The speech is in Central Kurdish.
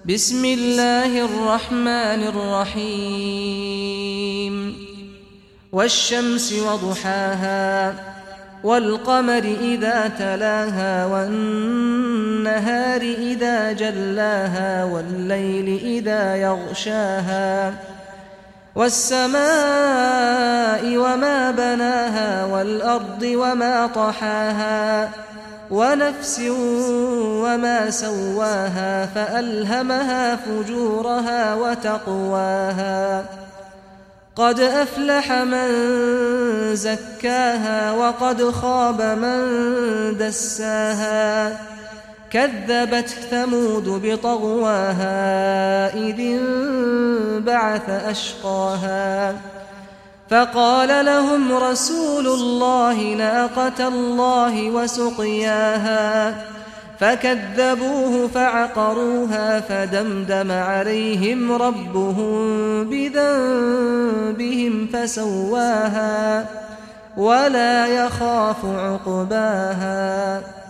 بسم الله الرحمن الرحيم والشمس وضحاها والقمر إذا تلاها والنهار إذا جلاها والليل إذا يغشاها والسماء وما بناها والأرض وما طحاها ونفس وما سواها فألهمها فجورها وتقواها قد أفلح من زكاها وقد خاب من دساها كذبت ثمود بطغواها إذ انبعث أشقاها فقال لهم رسول الله ناقة الله وسقياها فكذبوه فعقروها فدمدم عليهم ربهم بذنبهم فسواها ولا يخاف عقباها